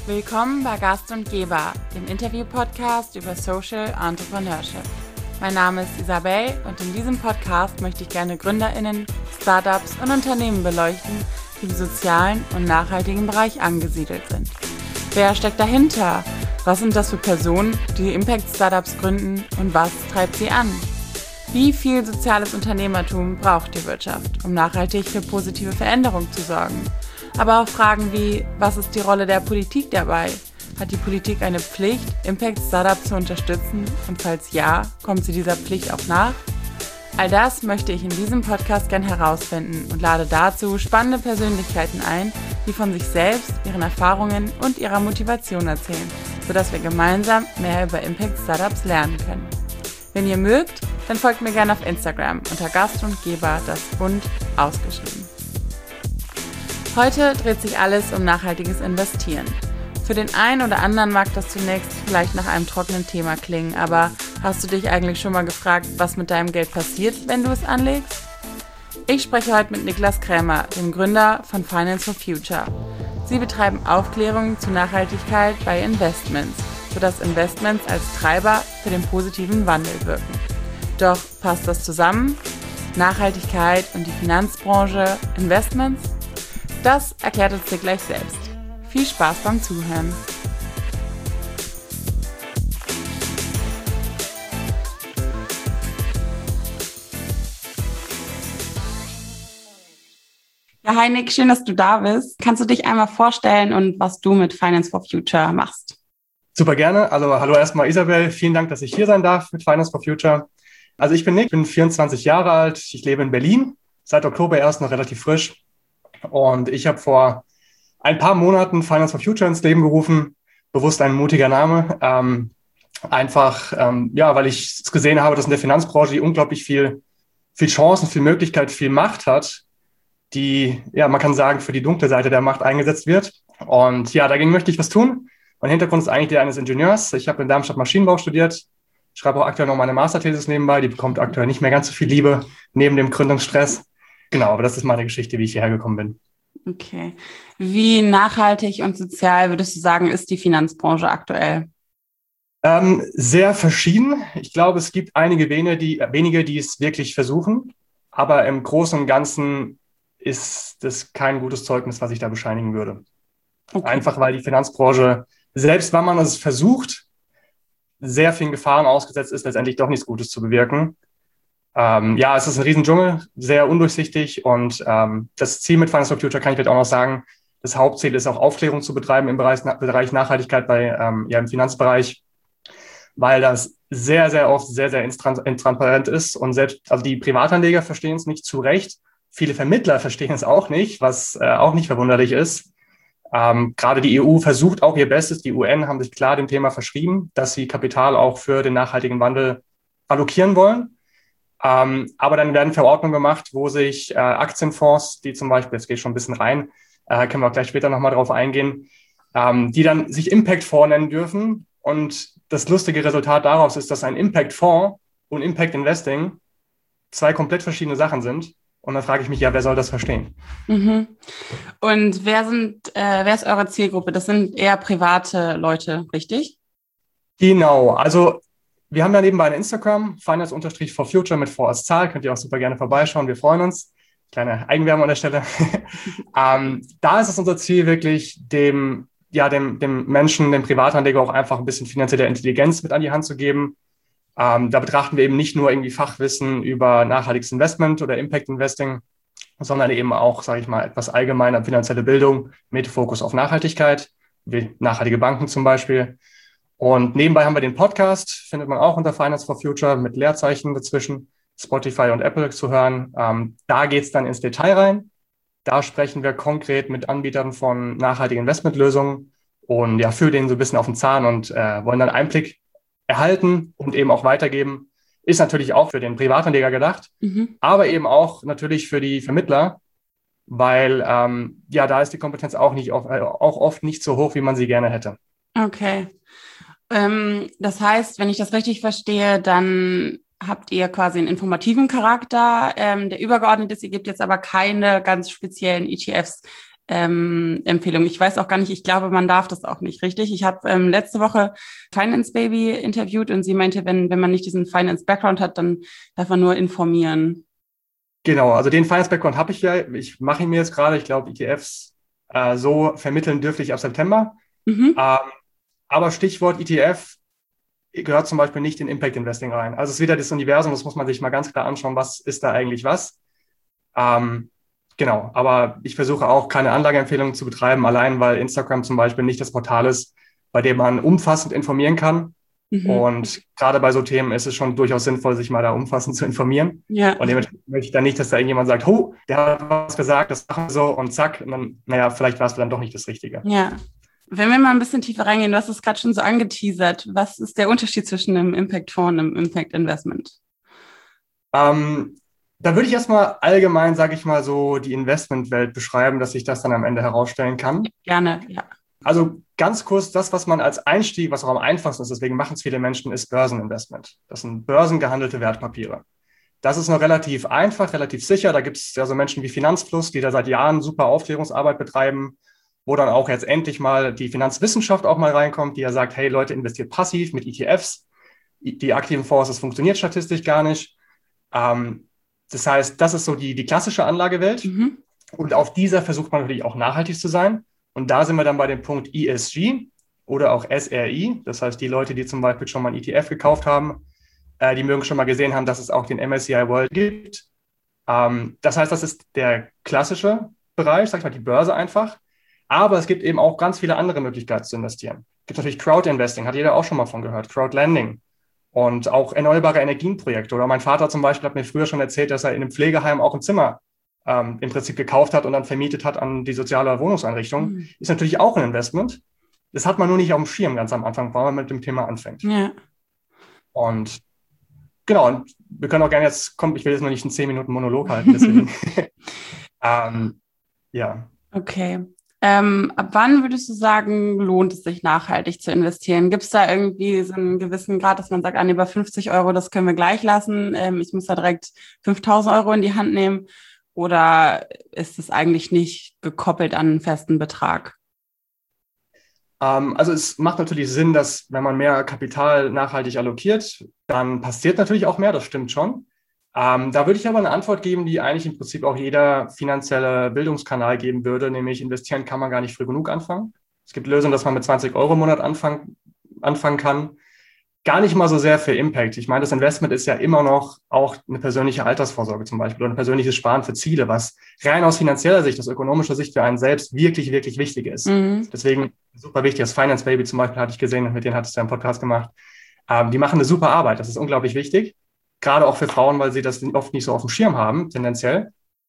Willkommen bei Gast und Geber, dem Interview-Podcast über Social Entrepreneurship. Mein Name ist Isabel und in diesem Podcast möchte ich gerne GründerInnen, Startups und Unternehmen beleuchten, die im sozialen und nachhaltigen Bereich angesiedelt sind. Wer steckt dahinter? Was sind das für Personen, die Impact-Startups gründen und was treibt sie an? Wie viel soziales Unternehmertum braucht die Wirtschaft, um nachhaltig für positive Veränderung zu sorgen? Aber auch Fragen wie, was ist die Rolle der Politik dabei? Hat die Politik eine Pflicht, Impact-Startups zu unterstützen? Und falls ja, kommt sie dieser Pflicht auch nach? All das möchte ich in diesem Podcast gern herausfinden und lade dazu spannende Persönlichkeiten ein, die von sich selbst, ihren Erfahrungen und ihrer Motivation erzählen, sodass wir gemeinsam mehr über Impact-Startups lernen können. Wenn ihr mögt, dann folgt mir gerne auf Instagram unter Gast und Geber, das bunt ausgeschrieben. Heute dreht sich alles um nachhaltiges Investieren. Für den einen oder anderen mag das zunächst vielleicht nach einem trockenen Thema klingen, aber hast du dich eigentlich schon mal gefragt, was mit deinem Geld passiert, wenn du es anlegst? Ich spreche heute mit Niklas Krämer, dem Gründer von Finance for Future. Sie betreiben Aufklärung zu Nachhaltigkeit bei Investments, sodass Investments als Treiber für den positiven Wandel wirken. Doch passt das zusammen? Nachhaltigkeit und die Finanzbranche, Investments? Das erklärt uns dir gleich selbst. Viel Spaß beim Zuhören. Ja, hi Nick, schön, dass du da bist. Kannst du dich einmal vorstellen und was du mit Finance for Future machst? Super gerne. Also hallo erstmal Isabel, vielen Dank, dass ich hier sein darf mit Finance for Future. Also ich bin Nick, bin 24 Jahre alt, ich lebe in Berlin, seit Oktober erst noch relativ frisch. Und ich habe vor ein paar Monaten Finance for Future ins Leben gerufen, bewusst ein mutiger Name, weil ich es gesehen habe, dass in der Finanzbranche die unglaublich viel Chancen, viel Möglichkeit, viel Macht hat, die, ja, man kann sagen, für die dunkle Seite der Macht eingesetzt wird. Und ja, dagegen möchte ich was tun. Mein Hintergrund ist eigentlich der eines Ingenieurs. Ich habe in Darmstadt Maschinenbau studiert, schreibe auch aktuell noch meine Masterthesis nebenbei, die bekommt aktuell nicht mehr ganz so viel Liebe neben dem Gründungsstress. Genau, aber das ist meine Geschichte, wie ich hierher gekommen bin. Okay. Wie nachhaltig und sozial würdest du sagen, ist die Finanzbranche aktuell? Sehr verschieden. Ich glaube, es gibt einige wenige, die es wirklich versuchen. Aber im Großen und Ganzen ist das kein gutes Zeugnis, was ich da bescheinigen würde. Okay. Einfach, weil die Finanzbranche, selbst wenn man es versucht, sehr vielen Gefahren ausgesetzt ist, letztendlich doch nichts Gutes zu bewirken. Es ist ein Riesendschungel, sehr undurchsichtig und das Ziel mit Finance for Future kann ich vielleicht auch noch sagen, das Hauptziel ist auch Aufklärung zu betreiben im Bereich Nachhaltigkeit im Finanzbereich, weil das sehr, sehr oft sehr, sehr intransparent ist und also die Privatanleger verstehen es nicht zu Recht, viele Vermittler verstehen es auch nicht, was auch nicht verwunderlich ist. Gerade die EU versucht auch ihr Bestes, die UN haben sich klar dem Thema verschrieben, dass sie Kapital auch für den nachhaltigen Wandel allokieren wollen. Aber dann werden Verordnungen gemacht, wo sich Aktienfonds, die zum Beispiel, jetzt gehe ich schon ein bisschen rein, können wir auch gleich später nochmal drauf eingehen, die dann sich Impact-Fonds nennen dürfen. Und das lustige Resultat daraus ist, dass ein Impact-Fonds und Impact-Investing zwei komplett verschiedene Sachen sind. Und dann frage ich mich, ja, wer soll das verstehen? Mhm. Und wer ist eure Zielgruppe? Das sind eher private Leute, richtig? Genau, also wir haben ja nebenbei ein Instagram, Finance_for_future mit V als Zahl, könnt ihr auch super gerne vorbeischauen, wir freuen uns. Kleine Eigenwerbung an der Stelle. Da ist es unser Ziel, wirklich dem Menschen, dem Privatanleger auch einfach ein bisschen finanzielle Intelligenz mit an die Hand zu geben. Da betrachten wir eben nicht nur irgendwie Fachwissen über nachhaltiges Investment oder Impact Investing, sondern eben auch, sage ich mal, etwas allgemeiner finanzielle Bildung mit Fokus auf Nachhaltigkeit, wie nachhaltige Banken zum Beispiel. Und nebenbei haben wir den Podcast, findet man auch unter Finance for Future mit Leerzeichen dazwischen, Spotify und Apple zu hören. Da geht es dann ins Detail rein. Da sprechen wir konkret mit Anbietern von nachhaltigen Investmentlösungen und ja, fühlen denen so ein bisschen auf den Zahn und wollen dann Einblick erhalten und eben auch weitergeben. Ist natürlich auch für den Privatanleger gedacht, aber eben auch natürlich für die Vermittler, weil da ist die Kompetenz auch oft nicht so hoch, wie man sie gerne hätte. Okay. Das heißt, wenn ich das richtig verstehe, dann habt ihr quasi einen informativen Charakter, der übergeordnet ist. Ihr gebt jetzt aber keine ganz speziellen ETFs Empfehlung. Ich weiß auch gar nicht, ich glaube, man darf das auch nicht, richtig? Ich habe letzte Woche Finance Baby interviewt und sie meinte, wenn man nicht diesen Finance-Background hat, dann darf man nur informieren. Genau, also den Finance-Background habe ich ja. Ich mache ihn mir jetzt gerade. Ich glaube, ETFs so vermitteln dürfte ich ab September. Mhm. Aber Stichwort ETF gehört zum Beispiel nicht in Impact Investing rein. Also es ist wieder das Universum, das muss man sich mal ganz klar anschauen, was ist da eigentlich was. Genau, aber ich versuche auch keine Anlageempfehlungen zu betreiben, allein weil Instagram zum Beispiel nicht das Portal ist, bei dem man umfassend informieren kann. Mhm. Und gerade bei so Themen ist es schon durchaus sinnvoll, sich mal da umfassend zu informieren. Ja. Und dementsprechend möchte ich dann nicht, dass da irgendjemand sagt, der hat was gesagt, das machen wir so und zack. Und dann, vielleicht war es dann doch nicht das Richtige. Ja. Wenn wir mal ein bisschen tiefer reingehen, du hast es gerade schon so angeteasert. Was ist der Unterschied zwischen einem Impact-Fonds und einem Impact-Investment? Da würde ich erstmal allgemein, sage ich mal, so die Investmentwelt beschreiben, dass sich das dann am Ende herausstellen kann. Gerne, ja. Also ganz kurz, das, was man als Einstieg, was auch am einfachsten ist, deswegen machen es viele Menschen, ist Börseninvestment. Das sind börsengehandelte Wertpapiere. Das ist noch relativ einfach, relativ sicher. Da gibt es ja so Menschen wie Finanzfluss, die da seit Jahren super Aufklärungsarbeit betreiben, wo dann auch jetzt endlich mal die Finanzwissenschaft auch mal reinkommt, die ja sagt, hey Leute, investiert passiv mit ETFs. Die aktiven Fonds, das funktioniert statistisch gar nicht. Das heißt, das ist so die klassische Anlagewelt. Mhm. Und auf dieser versucht man natürlich auch nachhaltig zu sein. Und da sind wir dann bei dem Punkt ESG oder auch SRI. Das heißt, die Leute, die zum Beispiel schon mal ein ETF gekauft haben, die mögen schon mal gesehen haben, dass es auch den MSCI World gibt. Das heißt, das ist der klassische Bereich, sag ich mal, die Börse einfach. Aber es gibt eben auch ganz viele andere Möglichkeiten zu investieren. Es gibt natürlich Crowd-Investing, hat jeder auch schon mal von gehört, Crowdlending. Und auch erneuerbare Energienprojekte. Oder mein Vater zum Beispiel hat mir früher schon erzählt, dass er in einem Pflegeheim auch ein Zimmer im Prinzip gekauft hat und dann vermietet hat an die soziale Wohnungseinrichtung. Mhm. Ist natürlich auch ein Investment. Das hat man nur nicht auf dem Schirm ganz am Anfang, weil man mit dem Thema anfängt. Ja. Und genau, und wir können auch gerne jetzt, ich will jetzt noch nicht einen 10 Minuten Monolog halten, deswegen. Ja. Okay. Ab wann würdest du sagen, lohnt es sich nachhaltig zu investieren? Gibt es da irgendwie so einen gewissen Grad, dass man sagt, über 50 Euro, das können wir gleich lassen, ich muss da direkt 5.000 Euro in die Hand nehmen? Oder ist es eigentlich nicht gekoppelt an einen festen Betrag? Also es macht natürlich Sinn, dass wenn man mehr Kapital nachhaltig allokiert, dann passiert natürlich auch mehr, das stimmt schon. Da würde ich aber eine Antwort geben, die eigentlich im Prinzip auch jeder finanzielle Bildungskanal geben würde, nämlich investieren kann man gar nicht früh genug anfangen. Es gibt Lösungen, dass man mit 20 Euro im Monat anfangen kann. Gar nicht mal so sehr für Impact. Ich meine, das Investment ist ja immer noch auch eine persönliche Altersvorsorge zum Beispiel oder ein persönliches Sparen für Ziele, was rein aus finanzieller Sicht, aus ökonomischer Sicht für einen selbst wirklich, wirklich wichtig ist. Mhm. Deswegen super wichtig, das Finance Baby zum Beispiel hatte ich gesehen, mit denen hattest du ja einen Podcast gemacht. Die machen eine super Arbeit, das ist unglaublich wichtig. Gerade auch für Frauen, weil sie das oft nicht so auf dem Schirm haben, tendenziell.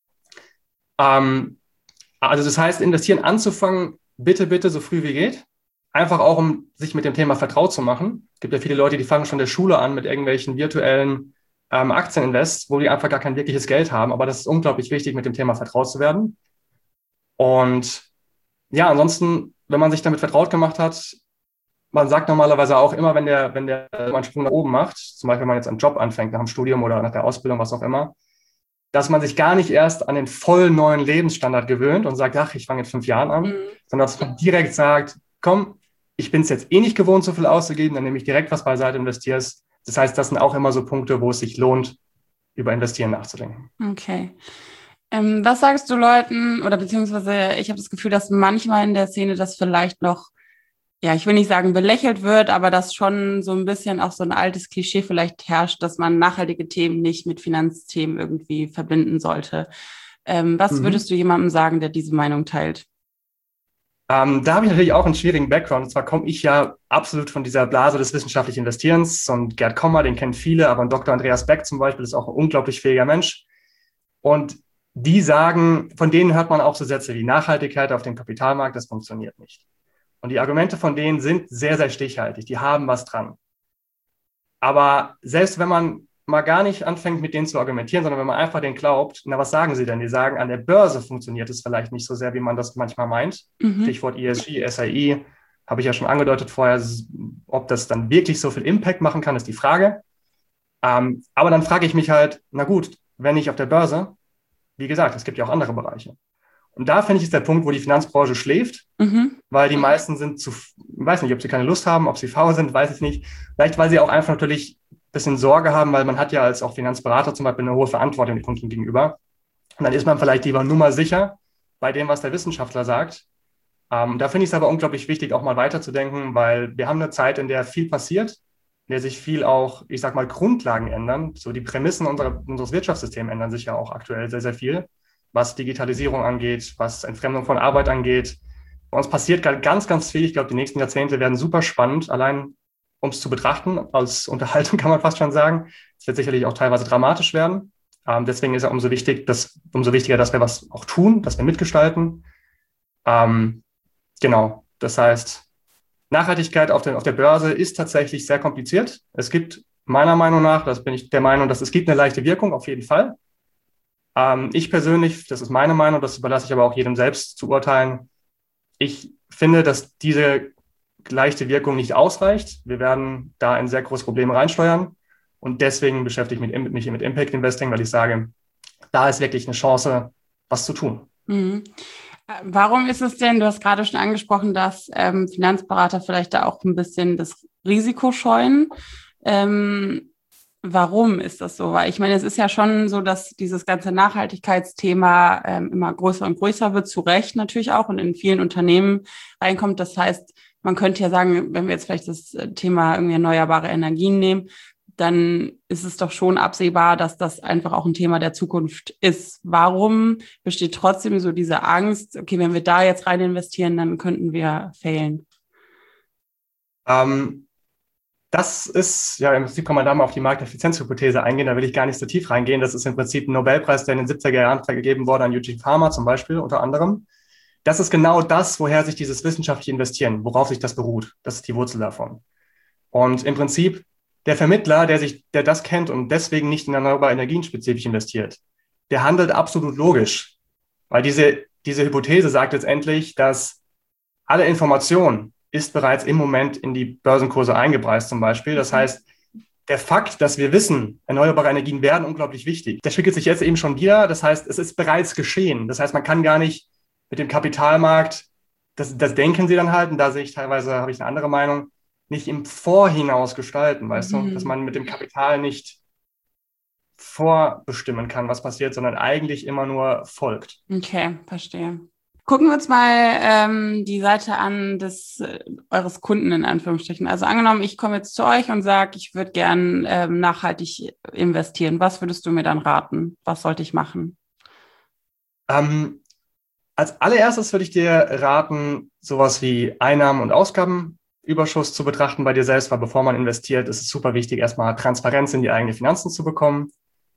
Also das heißt, investieren anzufangen, bitte so früh wie geht. Einfach auch, um sich mit dem Thema vertraut zu machen. Es gibt ja viele Leute, die fangen schon in der Schule an mit irgendwelchen virtuellen Aktieninvests, wo die einfach gar kein wirkliches Geld haben. Aber das ist unglaublich wichtig, mit dem Thema vertraut zu werden. Und ja, ansonsten, wenn man sich damit vertraut gemacht hat, man sagt normalerweise auch immer, wenn der einen Sprung nach oben macht, zum Beispiel wenn man jetzt einen Job anfängt, nach dem Studium oder nach der Ausbildung, was auch immer, dass man sich gar nicht erst an den voll neuen Lebensstandard gewöhnt und sagt, ach, ich fange in 5 Jahren an, sondern dass man direkt sagt, komm, ich bin es jetzt eh nicht gewohnt, so viel auszugeben, dann nehme ich direkt was beiseite, investierst. Das heißt, das sind auch immer so Punkte, wo es sich lohnt, über Investieren nachzudenken. Okay. Was sagst du Leuten, oder beziehungsweise ich habe das Gefühl, dass manchmal in der Szene das vielleicht noch, ja, ich will nicht sagen belächelt wird, aber dass schon so ein bisschen auch so ein altes Klischee vielleicht herrscht, dass man nachhaltige Themen nicht mit Finanzthemen irgendwie verbinden sollte. Was würdest du jemandem sagen, der diese Meinung teilt? Da habe ich natürlich auch einen schwierigen Background. Und zwar komme ich ja absolut von dieser Blase des wissenschaftlichen Investierens. Und Gerd Kommer, den kennen viele, aber ein Dr. Andreas Beck zum Beispiel ist auch ein unglaublich fähiger Mensch. Und die sagen, von denen hört man auch so Sätze wie Nachhaltigkeit auf dem Kapitalmarkt, das funktioniert nicht. Und die Argumente von denen sind sehr, sehr stichhaltig. Die haben was dran. Aber selbst wenn man mal gar nicht anfängt, mit denen zu argumentieren, sondern wenn man einfach denen glaubt, na, was sagen sie denn? Die sagen, an der Börse funktioniert es vielleicht nicht so sehr, wie man das manchmal meint. Stichwort ESG, SRI, habe ich ja schon angedeutet vorher. Ob das dann wirklich so viel Impact machen kann, ist die Frage. Aber dann frage ich mich halt, na gut, wenn nicht auf der Börse, wie gesagt, es gibt ja auch andere Bereiche. Und da finde ich, ist der Punkt, wo die Finanzbranche schläft, weil die meisten sind ich weiß nicht, ob sie keine Lust haben, ob sie faul sind, weiß ich nicht. Vielleicht, weil sie auch einfach natürlich ein bisschen Sorge haben, weil man hat ja als auch Finanzberater zum Beispiel eine hohe Verantwortung den Kunden gegenüber. Und dann ist man vielleicht lieber nur mal sicher bei dem, was der Wissenschaftler sagt. Da finde ich es aber unglaublich wichtig, auch mal weiterzudenken, weil wir haben eine Zeit, in der viel passiert, in der sich viel auch, ich sag mal, Grundlagen ändern. So die Prämissen unseres Wirtschaftssystems ändern sich ja auch aktuell sehr, sehr viel, was Digitalisierung angeht, was Entfremdung von Arbeit angeht. Bei uns passiert gerade ganz, ganz viel. Ich glaube, die nächsten Jahrzehnte werden super spannend, allein um es zu betrachten. Als Unterhaltung kann man fast schon sagen. Es wird sicherlich auch teilweise dramatisch werden. Deswegen ist es umso wichtiger, dass wir was auch tun, dass wir mitgestalten. Genau, das heißt, Nachhaltigkeit auf der Börse ist tatsächlich sehr kompliziert. Es gibt meiner Meinung nach, das bin ich der Meinung, dass es gibt eine leichte Wirkung, auf jeden Fall. Ich persönlich, das ist meine Meinung, das überlasse ich aber auch jedem selbst zu urteilen. Ich finde, dass diese leichte Wirkung nicht ausreicht. Wir werden da in sehr große Probleme reinsteuern. Und deswegen beschäftige ich mich mit Impact Investing, weil ich sage, da ist wirklich eine Chance, was zu tun. Mhm. Warum ist es denn, du hast gerade schon angesprochen, dass Finanzberater vielleicht da auch ein bisschen das Risiko scheuen. Warum ist das so? Weil ich meine, es ist ja schon so, dass dieses ganze Nachhaltigkeitsthema immer größer und größer wird, zu Recht natürlich auch, und in vielen Unternehmen reinkommt. Das heißt, man könnte ja sagen, wenn wir jetzt vielleicht das Thema irgendwie erneuerbare Energien nehmen, dann ist es doch schon absehbar, dass das einfach auch ein Thema der Zukunft ist. Warum besteht trotzdem so diese Angst, okay, wenn wir da jetzt rein investieren, dann könnten wir failen? Das ist, ja, im Prinzip kann man da mal auf die Markteffizienzhypothese eingehen, da will ich gar nicht so tief reingehen. Das ist im Prinzip ein Nobelpreis, der in den 70er Jahren vergeben wurde an Eugene Fama zum Beispiel, unter anderem. Das ist genau das, woher sich dieses wissenschaftliche Investieren, worauf sich das beruht. Das ist die Wurzel davon. Und im Prinzip der Vermittler, der das kennt und deswegen nicht in erneuerbare Energien spezifisch investiert, der handelt absolut logisch. Weil diese Hypothese sagt letztendlich, dass alle Information ist bereits im Moment in die Börsenkurse eingepreist zum Beispiel. Das heißt, der Fakt, dass wir wissen, erneuerbare Energien werden unglaublich wichtig, der spiegelt sich jetzt eben schon wieder. Das heißt, es ist bereits geschehen. Das heißt, man kann gar nicht mit dem Kapitalmarkt, das denken sie dann halt, und da sehe ich teilweise, habe ich eine andere Meinung, nicht im Vorhinaus gestalten, weißt du, dass man mit dem Kapital nicht vorbestimmen kann, was passiert, sondern eigentlich immer nur folgt. Okay, verstehe. Gucken wir uns mal die Seite an eures Kunden in Anführungsstrichen. Also angenommen, ich komme jetzt zu euch und sage, ich würde gern nachhaltig investieren. Was würdest du mir dann raten? Was sollte ich machen? Als allererstes würde ich dir raten, sowas wie Einnahmen- und Ausgabenüberschuss zu betrachten bei dir selbst, weil bevor man investiert, ist es super wichtig, erstmal Transparenz in die eigenen Finanzen zu bekommen.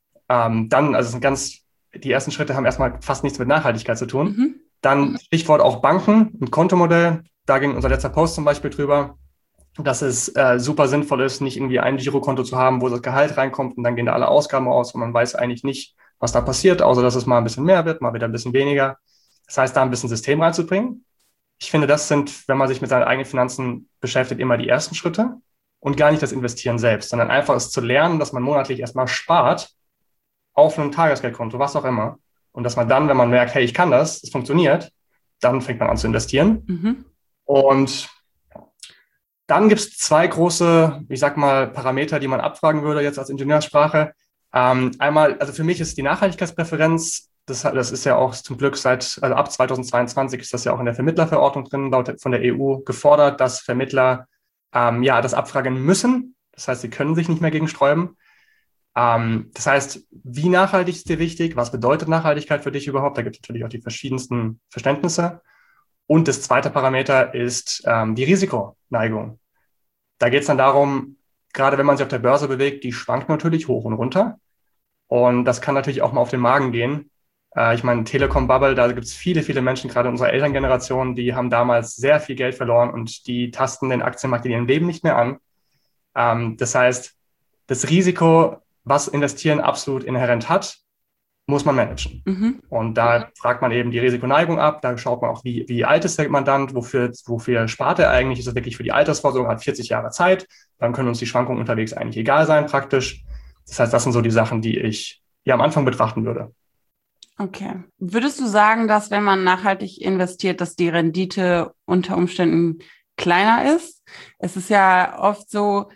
Die ersten Schritte haben erstmal fast nichts mit Nachhaltigkeit zu tun. Dann Stichwort auch Banken, ein Kontomodell. Da ging unser letzter Post zum Beispiel drüber, dass es super sinnvoll ist, nicht irgendwie ein Girokonto zu haben, wo das Gehalt reinkommt und dann gehen da alle Ausgaben aus und man weiß eigentlich nicht, was da passiert, außer dass es mal ein bisschen mehr wird, mal wieder ein bisschen weniger. Das heißt, da ein bisschen System reinzubringen. Ich finde, das sind, wenn man sich mit seinen eigenen Finanzen beschäftigt, immer die ersten Schritte und gar nicht das Investieren selbst, sondern einfach es zu lernen, dass man monatlich erstmal spart auf einem Tagesgeldkonto, was auch immer. Und dass man dann, wenn man merkt, hey, ich kann das, es funktioniert, dann fängt man an zu investieren. Und dann gibt es zwei große, ich sag mal, Parameter, die man abfragen würde jetzt als Ingenieurssprache. Einmal, also für mich ist die Nachhaltigkeitspräferenz, das ist ja auch zum Glück ab 2022 ist das ja auch in der Vermittlerverordnung drin, von der EU gefordert, dass Vermittler das abfragen müssen. Das heißt, sie können sich nicht mehr gegen sträuben. Das heißt, wie nachhaltig ist dir wichtig? Was bedeutet Nachhaltigkeit für dich überhaupt? Da gibt es natürlich auch die verschiedensten Verständnisse. Und das zweite Parameter ist die Risikoneigung. Da geht es dann darum, gerade wenn man sich auf der Börse bewegt, die schwankt natürlich hoch und runter. Und das kann natürlich auch mal auf den Magen gehen. Ich meine, Telekom-Bubble, da gibt es viele, viele Menschen, gerade in unserer Elterngeneration, die haben damals sehr viel Geld verloren und die tasten den Aktienmarkt in ihrem Leben nicht mehr an. Das heißt, das Risiko, was Investieren absolut inhärent hat, muss man managen. Und da fragt man eben die Risikoneigung ab, da schaut man auch, wie alt ist der Mandant, wofür spart er eigentlich, ist es wirklich für die Altersvorsorge, hat 40 Jahre Zeit, dann können uns die Schwankungen unterwegs eigentlich egal sein praktisch. Das heißt, das sind so die Sachen, die ich am Anfang betrachten würde. Okay. Würdest du sagen, dass wenn man nachhaltig investiert, dass die Rendite unter Umständen kleiner ist? Es ist ja oft so,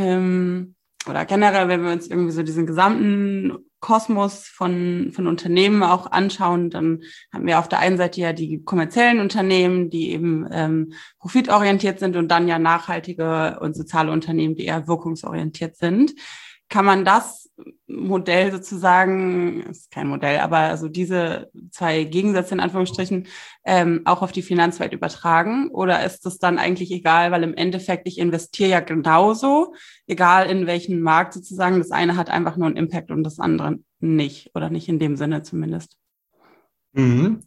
oder generell, wenn wir uns irgendwie so diesen gesamten Kosmos von Unternehmen auch anschauen, dann haben wir auf der einen Seite ja die kommerziellen Unternehmen, die eben profitorientiert sind, und dann ja nachhaltige und soziale Unternehmen, die eher wirkungsorientiert sind. Kann man das Modell sozusagen, ist kein Modell, aber also diese zwei Gegensätze in Anführungsstrichen auch auf die Finanzwelt übertragen? Oder ist das dann eigentlich egal, weil im Endeffekt ich investiere ja genauso, egal in welchen Markt sozusagen, das eine hat einfach nur einen Impact und das andere nicht, oder nicht in dem Sinne zumindest? Mhm.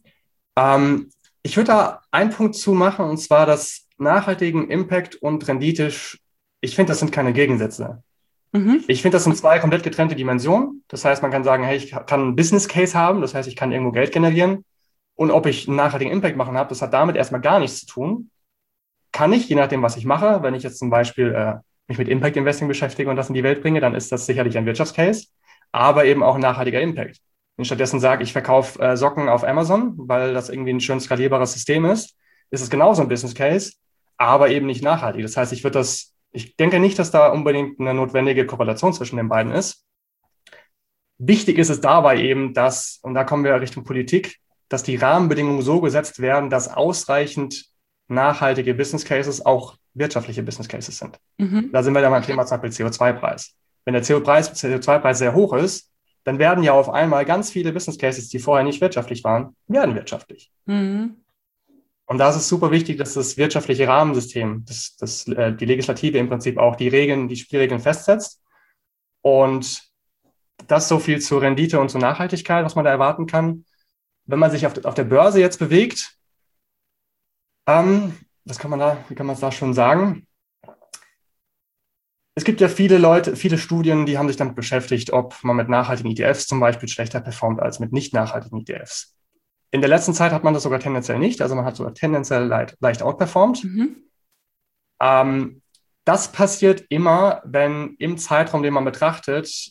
Ich würde da einen Punkt zumachen, und zwar das nachhaltigen Impact und Rendite. Ich finde, das sind keine Gegensätze. Mhm. Ich finde, das sind zwei komplett getrennte Dimensionen. Das heißt, man kann sagen, hey, ich kann einen Business Case haben, das heißt, ich kann irgendwo Geld generieren. Und ob ich einen nachhaltigen Impact machen habe, das hat damit erstmal gar nichts zu tun. Kann ich, je nachdem, was ich mache, wenn ich jetzt zum Beispiel mich mit Impact Investing beschäftige und das in die Welt bringe, dann ist das sicherlich ein Wirtschaftscase, aber eben auch ein nachhaltiger Impact. Wenn ich stattdessen sage, ich verkaufe Socken auf Amazon, weil das irgendwie ein schön skalierbares System ist es genauso ein Business Case, aber eben nicht nachhaltig. Das heißt, ich denke nicht, dass da unbedingt eine notwendige Korrelation zwischen den beiden ist. Wichtig ist es dabei eben, dass, und da kommen wir Richtung Politik, dass die Rahmenbedingungen so gesetzt werden, dass ausreichend nachhaltige Business Cases auch wirtschaftliche Business Cases sind. Mhm. Da sind wir dann beim Thema zum Beispiel CO2-Preis. Wenn der CO2-Preis sehr hoch ist, dann werden ja auf einmal ganz viele Business Cases, die vorher nicht wirtschaftlich waren, werden wirtschaftlich. Mhm. Und da ist es super wichtig, dass das wirtschaftliche Rahmensystem, die Legislative im Prinzip auch die Spielregeln festsetzt. Und das so viel zur Rendite und zur Nachhaltigkeit, was man da erwarten kann. Wenn man sich auf der Börse jetzt bewegt, wie kann man es da schon sagen? Es gibt ja viele Leute, viele Studien, die haben sich damit beschäftigt, ob man mit nachhaltigen ETFs zum Beispiel schlechter performt als mit nicht nachhaltigen ETFs. In der letzten Zeit hat man das sogar tendenziell nicht, also man hat sogar tendenziell leicht outperformt. Mhm. Das passiert immer, wenn im Zeitraum, den man betrachtet,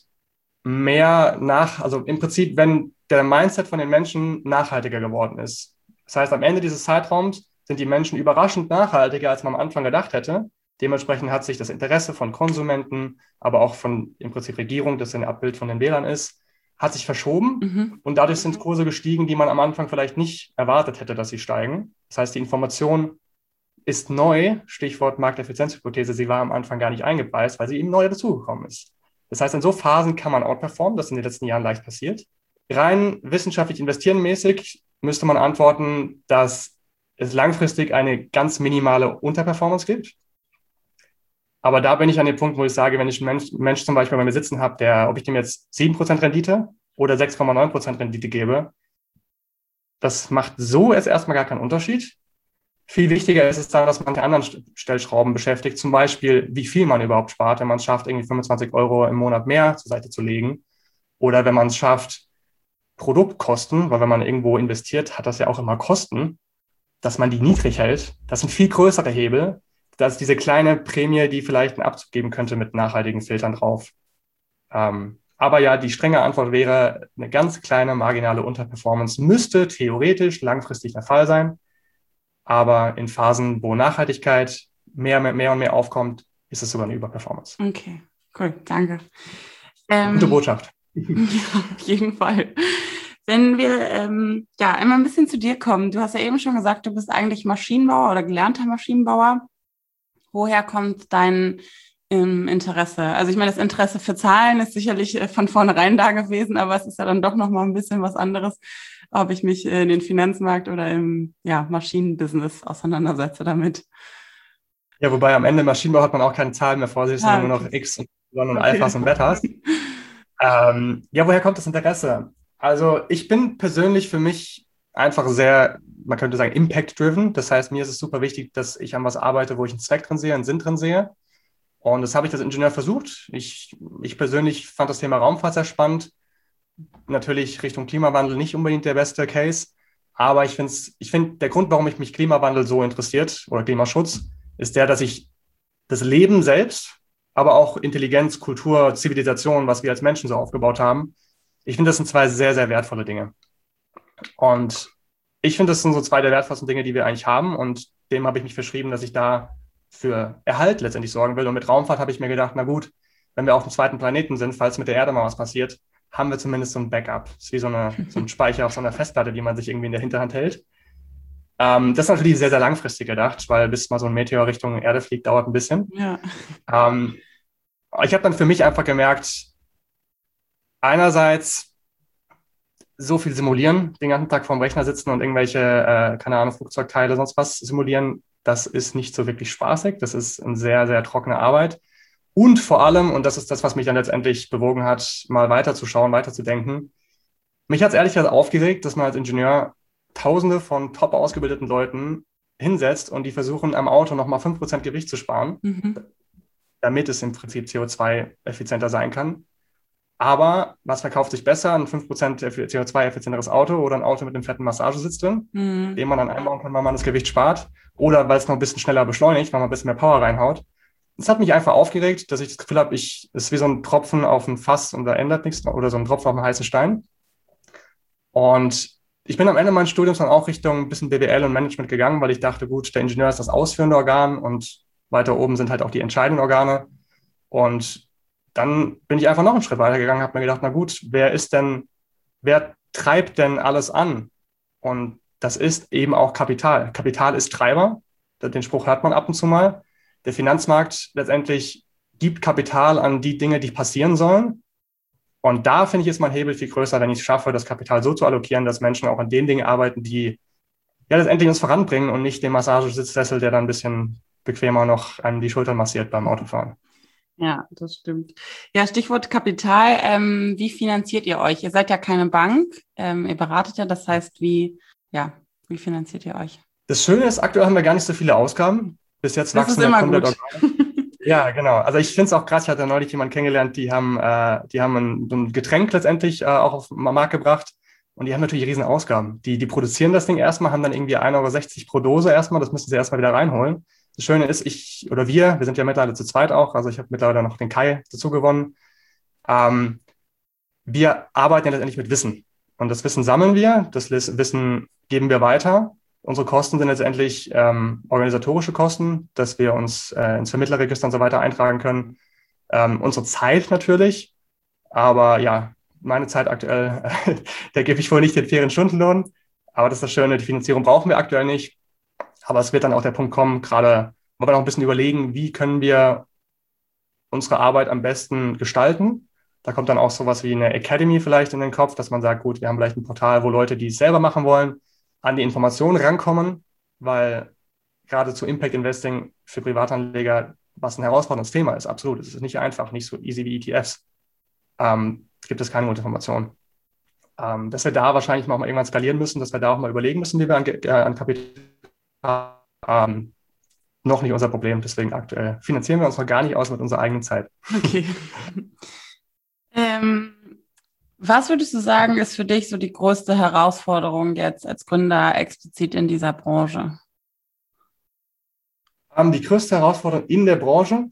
also im Prinzip, wenn der Mindset von den Menschen nachhaltiger geworden ist. Das heißt, am Ende dieses Zeitraums sind die Menschen überraschend nachhaltiger, als man am Anfang gedacht hätte. Dementsprechend hat sich das Interesse von Konsumenten, aber auch von im Prinzip Regierung, das ein Abbild von den Wählern ist, hat sich verschoben. Mhm. Und dadurch sind Kurse gestiegen, die man am Anfang vielleicht nicht erwartet hätte, dass sie steigen. Das heißt, die Information ist neu, Stichwort Markteffizienzhypothese, sie war am Anfang gar nicht eingepreist, weil sie eben neu dazugekommen ist. Das heißt, in so Phasen kann man outperformen, das ist in den letzten Jahren leicht passiert. Rein wissenschaftlich investierenmäßig müsste man antworten, dass es langfristig eine ganz minimale Unterperformance gibt. Aber da bin ich an dem Punkt, wo ich sage, wenn ich einen Mensch zum Beispiel bei mir sitzen habe, ob ich dem jetzt 7% Rendite oder 6,9% Rendite gebe, das macht so jetzt erstmal gar keinen Unterschied. Viel wichtiger ist es dann, dass man die anderen Stellschrauben beschäftigt, zum Beispiel, wie viel man überhaupt spart, wenn man es schafft, irgendwie 25 Euro im Monat mehr zur Seite zu legen. Oder wenn man es schafft, Produktkosten, weil wenn man irgendwo investiert, hat das ja auch immer Kosten, dass man die niedrig hält. Das sind viel größere Hebel, als diese kleine Prämie, die vielleicht einen Abzug geben könnte mit nachhaltigen Filtern drauf. Aber ja, die strenge Antwort wäre, eine ganz kleine marginale Unterperformance müsste theoretisch langfristig der Fall sein. Aber in Phasen, wo Nachhaltigkeit mehr und mehr aufkommt, ist es sogar eine Überperformance. Okay, cool, danke. Gute Botschaft. Ja, auf jeden Fall. Wenn wir einmal ein bisschen zu dir kommen. Du hast ja eben schon gesagt, du bist eigentlich Maschinenbauer oder gelernter Maschinenbauer. Woher kommt dein Interesse? Also ich meine, das Interesse für Zahlen ist sicherlich von vornherein da gewesen, aber es ist ja dann doch nochmal ein bisschen was anderes, ob ich mich in den Finanzmarkt oder im Maschinenbusiness auseinandersetze damit. Ja, wobei am Ende im Maschinenbau hat man auch keine Zahlen mehr vor sich, sondern nur noch X und Y und Alphas und Betas. Woher kommt das Interesse? Also ich bin persönlich für mich einfach sehr, man könnte sagen, impact-driven. Das heißt, mir ist es super wichtig, dass ich an was arbeite, wo ich einen Zweck drin sehe, einen Sinn drin sehe. Und das habe ich als Ingenieur versucht. Ich persönlich fand das Thema Raumfahrt sehr spannend. Natürlich Richtung Klimawandel nicht unbedingt der beste Case. Aber ich finde, der Grund, warum mich Klimawandel so interessiert oder Klimaschutz, ist der, dass ich das Leben selbst, aber auch Intelligenz, Kultur, Zivilisation, was wir als Menschen so aufgebaut haben, ich finde, das sind zwei sehr, sehr wertvolle Dinge. Und ich finde, das sind so zwei der wertvollsten Dinge, die wir eigentlich haben. Und dem habe ich mich verschrieben, dass ich da für Erhalt letztendlich sorgen will. Und mit Raumfahrt habe ich mir gedacht, na gut, wenn wir auf dem zweiten Planeten sind, falls mit der Erde mal was passiert, haben wir zumindest so ein Backup. Das ist wie so ein Speicher auf so einer Festplatte, die man sich irgendwie in der Hinterhand hält. Das ist natürlich sehr, sehr langfristig gedacht, weil bis mal so ein Meteor Richtung Erde fliegt, dauert ein bisschen. Ja. Ich habe dann für mich einfach gemerkt, einerseits so viel simulieren, den ganzen Tag vorm Rechner sitzen und irgendwelche, keine Ahnung, Flugzeugteile, sonst was simulieren, das ist nicht so wirklich spaßig. Das ist eine sehr, sehr trockene Arbeit. Und vor allem, und das ist das, was mich dann letztendlich bewogen hat, mal weiterzuschauen, weiterzudenken. Mich hat es ehrlich gesagt aufgeregt, dass man als Ingenieur Tausende von top ausgebildeten Leuten hinsetzt und die versuchen, am Auto nochmal 5% Gewicht zu sparen, damit es im Prinzip CO2-effizienter sein kann. Aber was verkauft sich besser? Ein 5% CO2-effizienteres Auto oder ein Auto mit einem fetten Massagesitz drin, den man dann einbauen kann, weil man das Gewicht spart. Oder weil es noch ein bisschen schneller beschleunigt, weil man ein bisschen mehr Power reinhaut. Das hat mich einfach aufgeregt, dass ich das Gefühl habe, es ist wie so ein Tropfen auf ein Fass und da ändert nichts. Oder so ein Tropfen auf einen heißen Stein. Und ich bin am Ende meines Studiums dann auch Richtung ein bisschen BWL und Management gegangen, weil ich dachte, gut, der Ingenieur ist das ausführende Organ und weiter oben sind halt auch die entscheidenden Organe. Und dann bin ich einfach noch einen Schritt weiter gegangen, habe mir gedacht, na gut, wer treibt denn alles an? Und das ist eben auch Kapital. Kapital ist Treiber. Den Spruch hört man ab und zu mal. Der Finanzmarkt letztendlich gibt Kapital an die Dinge, die passieren sollen. Und da finde ich, ist mein Hebel viel größer, wenn ich es schaffe, das Kapital so zu allokieren, dass Menschen auch an den Dingen arbeiten, die ja letztendlich uns voranbringen und nicht den Massagesitzsessel, der dann ein bisschen bequemer noch einem die Schultern massiert beim Autofahren. Ja, das stimmt. Ja, Stichwort Kapital. Wie finanziert ihr euch? Ihr seid ja keine Bank, ihr beratet ja, das heißt, wie finanziert ihr euch? Das Schöne ist, aktuell haben wir gar nicht so viele Ausgaben. Bis jetzt wachsen wir komplett organisch. Ja, genau. Also ich finde es auch krass, ich hatte neulich jemanden kennengelernt, die haben ein Getränk letztendlich auch auf den Markt gebracht und die haben natürlich riesen Ausgaben. Die produzieren das Ding erstmal, haben dann irgendwie 1,60 € pro Dose erstmal, das müssen sie erstmal wieder reinholen. Das Schöne ist, wir sind ja mittlerweile zu zweit auch, also ich habe mittlerweile noch den Kai dazu gewonnen. Wir arbeiten ja letztendlich mit Wissen und das Wissen sammeln wir, das Wissen geben wir weiter. Unsere Kosten sind letztendlich organisatorische Kosten, dass wir uns ins Vermittlerregister und so weiter eintragen können. Unsere Zeit natürlich, aber ja, meine Zeit aktuell, da gebe ich wohl nicht den fairen Stundenlohn. Aber das ist das Schöne, die Finanzierung brauchen wir aktuell nicht. Aber es wird dann auch der Punkt kommen, gerade weil wir noch ein bisschen überlegen, wie können wir unsere Arbeit am besten gestalten. Da kommt dann auch sowas wie eine Academy vielleicht in den Kopf, dass man sagt, gut, wir haben vielleicht ein Portal, wo Leute, die es selber machen wollen, an die Informationen rankommen, weil gerade zu Impact Investing für Privatanleger was ein herausforderndes Thema ist, absolut. Es ist nicht einfach, nicht so easy wie ETFs. Gibt es keine gute Information. Dass wir da wahrscheinlich mal irgendwann skalieren müssen, dass wir da auch mal überlegen müssen, wie wir an Kapital noch nicht unser Problem. Deswegen aktuell finanzieren wir uns noch gar nicht aus mit unserer eigenen Zeit. Okay. Was würdest du sagen, ist für dich so die größte Herausforderung jetzt als Gründer explizit in dieser Branche? Die größte Herausforderung in der Branche?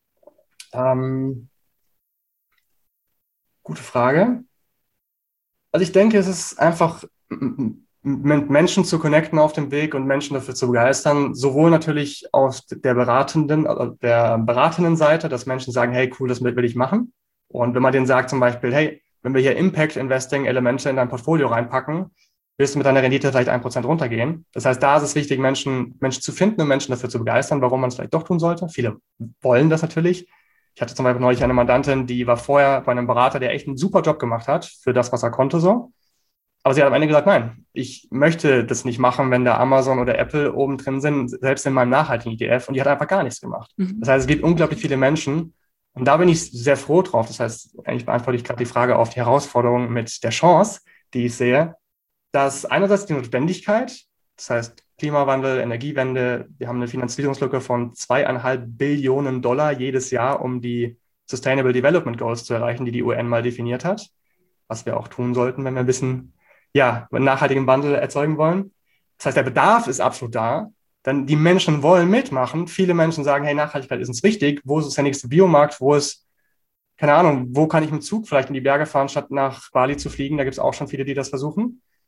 Gute Frage. Also ich denke, es ist einfach, mit Menschen zu connecten auf dem Weg und Menschen dafür zu begeistern, sowohl natürlich aus der beratenden Seite, dass Menschen sagen, hey, cool, das will ich machen. Und wenn man denen sagt zum Beispiel, hey, wenn wir hier Impact Investing Elemente in dein Portfolio reinpacken, wirst du mit deiner Rendite vielleicht 1% runtergehen. Das heißt, da ist es wichtig, Menschen zu finden und Menschen dafür zu begeistern, warum man es vielleicht doch tun sollte. Viele wollen das natürlich. Ich hatte zum Beispiel neulich eine Mandantin, die war vorher bei einem Berater, der echt einen super Job gemacht hat für das, was er konnte so. Aber sie hat am Ende gesagt, nein, ich möchte das nicht machen, wenn da Amazon oder Apple oben drin sind, selbst in meinem nachhaltigen ETF. Und die hat einfach gar nichts gemacht. Das heißt, es gibt unglaublich viele Menschen. Und da bin ich sehr froh drauf. Das heißt, eigentlich beantworte ich gerade die Frage auf die Herausforderung mit der Chance, die ich sehe, dass einerseits die Notwendigkeit, das heißt Klimawandel, Energiewende, wir haben eine Finanzierungslücke von 2,5 Billionen $ jedes Jahr, um die Sustainable Development Goals zu erreichen, die UN mal definiert hat, was wir auch tun sollten, wenn wir ein bisschen nachhaltigen Wandel erzeugen wollen. Das heißt, der Bedarf ist absolut da. Dann die Menschen wollen mitmachen. Viele Menschen sagen, hey, Nachhaltigkeit ist uns wichtig. Wo ist der nächste Biomarkt? Keine Ahnung, wo kann ich mit Zug vielleicht in die Berge fahren, statt nach Bali zu fliegen? Da gibt es auch schon viele, die das versuchen.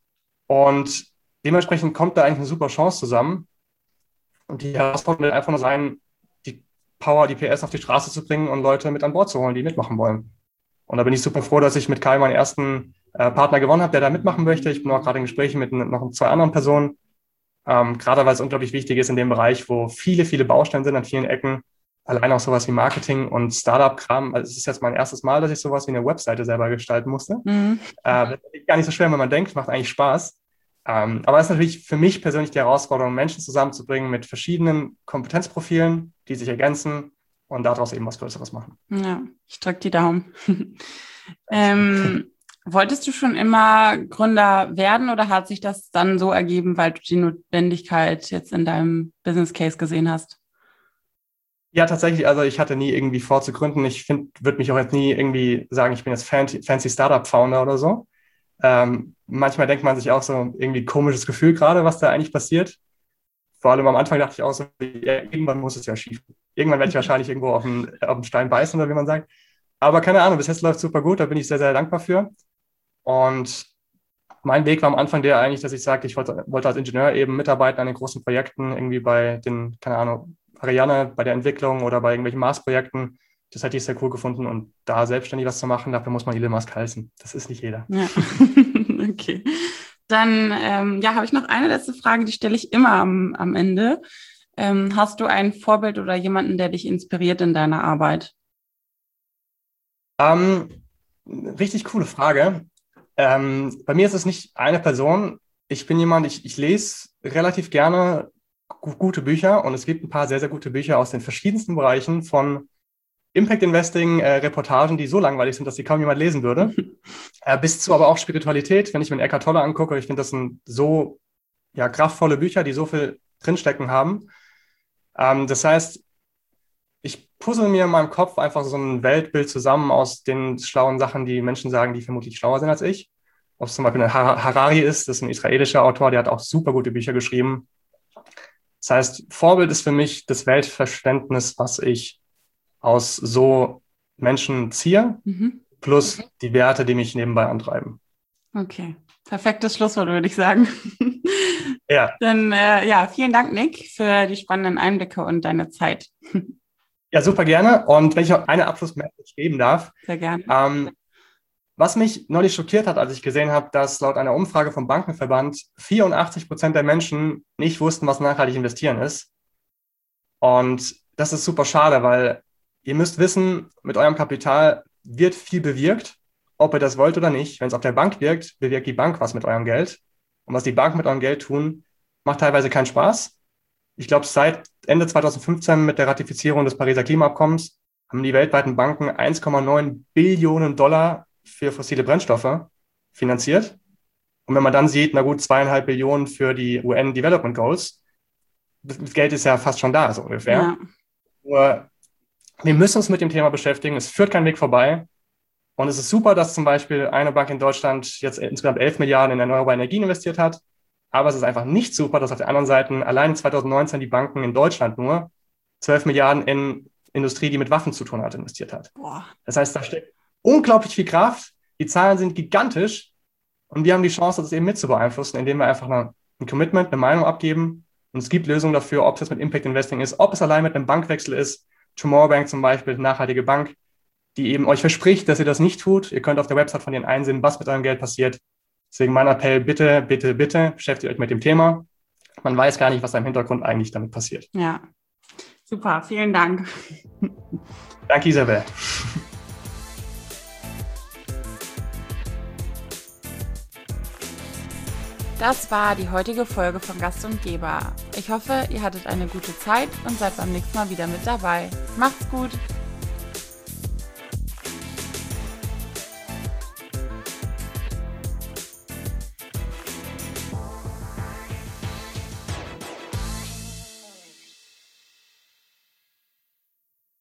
Und dementsprechend kommt da eigentlich eine super Chance zusammen. Und die Herausforderung wird einfach nur sein, die Power, die PS auf die Straße zu bringen und Leute mit an Bord zu holen, die mitmachen wollen. Und da bin ich super froh, dass ich mit Kai meinen ersten Partner gewonnen habe, der da mitmachen möchte. Ich bin auch gerade in Gesprächen mit noch 2 anderen Personen. Gerade weil es unglaublich wichtig ist in dem Bereich, wo viele, viele Baustellen sind an vielen Ecken. Allein auch sowas wie Marketing und Startup-Kram. Also es ist jetzt mein erstes Mal, dass ich sowas wie eine Webseite selber gestalten musste. Das ist gar nicht so schwer, wenn man denkt, macht eigentlich Spaß. Aber es ist natürlich für mich persönlich die Herausforderung, Menschen zusammenzubringen mit verschiedenen Kompetenzprofilen, die sich ergänzen und daraus eben was Größeres machen. Ja, ich drücke die Daumen. Wolltest du schon immer Gründer werden oder hat sich das dann so ergeben, weil du die Notwendigkeit jetzt in deinem Business Case gesehen hast? Ja, tatsächlich. Also ich hatte nie irgendwie vor zu gründen. Ich würde mich auch jetzt nie irgendwie sagen, ich bin jetzt fancy Startup-Founder oder so. Manchmal denkt man sich auch so irgendwie komisches Gefühl gerade, was da eigentlich passiert. Vor allem am Anfang dachte ich auch so, ja, irgendwann muss es ja schief. Irgendwann werde ich wahrscheinlich irgendwo auf den Stein beißen oder wie man sagt. Aber keine Ahnung, bis jetzt läuft es super gut. Da bin ich sehr, sehr dankbar für. Und mein Weg war am Anfang der eigentlich, dass ich sagte, ich wollte als Ingenieur eben mitarbeiten an den großen Projekten, irgendwie bei den, keine Ahnung, Ariane, bei der Entwicklung oder bei irgendwelchen Mars-Projekten. Das hätte ich sehr cool gefunden. Und da selbstständig was zu machen, dafür muss man Elon Musk heißen. Das ist nicht jeder. Ja, okay. Dann habe ich noch eine letzte Frage, die stelle ich immer am Ende. Hast du ein Vorbild oder jemanden, der dich inspiriert in deiner Arbeit? Richtig coole Frage. Bei mir ist es nicht eine Person. Ich bin jemand, ich lese relativ gerne gute Bücher und es gibt ein paar sehr, sehr gute Bücher aus den verschiedensten Bereichen von Impact Investing, Reportagen, die so langweilig sind, dass sie kaum jemand lesen würde, bis zu aber auch Spiritualität. Wenn ich mir Eckhart Tolle angucke, ich finde, das sind so kraftvolle Bücher, die so viel drinstecken haben. Das heißt, ich puzzle mir in meinem Kopf einfach so ein Weltbild zusammen aus den schlauen Sachen, die Menschen sagen, die vermutlich schlauer sind als ich. Ob es zum Beispiel ein Harari ist, das ist ein israelischer Autor, der hat auch super gute Bücher geschrieben. Das heißt, Vorbild ist für mich das Weltverständnis, was ich aus so Menschen ziehe, plus die Werte, die mich nebenbei antreiben. Okay, perfektes Schlusswort, würde ich sagen. Ja. Dann vielen Dank, Nick, für die spannenden Einblicke und deine Zeit. Ja, super gerne. Und wenn ich noch eine Abschlussmessage geben darf. Sehr gerne. Was mich neulich schockiert hat, als ich gesehen habe, dass laut einer Umfrage vom Bankenverband 84% der Menschen nicht wussten, was nachhaltig investieren ist. Und das ist super schade, weil ihr müsst wissen, mit eurem Kapital wird viel bewirkt, ob ihr das wollt oder nicht. Wenn es auf der Bank wirkt, bewirkt die Bank was mit eurem Geld. Und was die Banken mit eurem Geld tun, macht teilweise keinen Spaß. Ich glaube, seit Ende 2015 mit der Ratifizierung des Pariser Klimaabkommens haben die weltweiten Banken 1,9 Billionen Dollar für fossile Brennstoffe finanziert. Und wenn man dann sieht, na gut, 2,5 Billionen für die UN Development Goals, das Geld ist ja fast schon da, so ungefähr. Ja. Nur, wir müssen uns mit dem Thema beschäftigen. Es führt kein Weg vorbei. Und es ist super, dass zum Beispiel eine Bank in Deutschland jetzt insgesamt 11 Milliarden in erneuerbare Energien investiert hat. Aber es ist einfach nicht super, dass auf der anderen Seite allein 2019 die Banken in Deutschland nur 12 Milliarden in Industrie, die mit Waffen zu tun hat, investiert hat. Boah. Das heißt, da steckt unglaublich viel Kraft. Die Zahlen sind gigantisch. Und wir haben die Chance, das eben mit zu beeinflussen, indem wir einfach ein Commitment, eine Meinung abgeben. Und es gibt Lösungen dafür, ob es jetzt mit Impact Investing ist, ob es allein mit einem Bankwechsel ist. Tomorrow Bank zum Beispiel, eine nachhaltige Bank, die eben euch verspricht, dass ihr das nicht tut. Ihr könnt auf der Website von denen einsehen, was mit eurem Geld passiert. Deswegen mein Appell, bitte, bitte, bitte, beschäftigt euch mit dem Thema. Man weiß gar nicht, was da im Hintergrund eigentlich damit passiert. Ja, super, vielen Dank. Danke, Isabel. Das war die heutige Folge von Gast und Geber. Ich hoffe, ihr hattet eine gute Zeit und seid beim nächsten Mal wieder mit dabei. Macht's gut!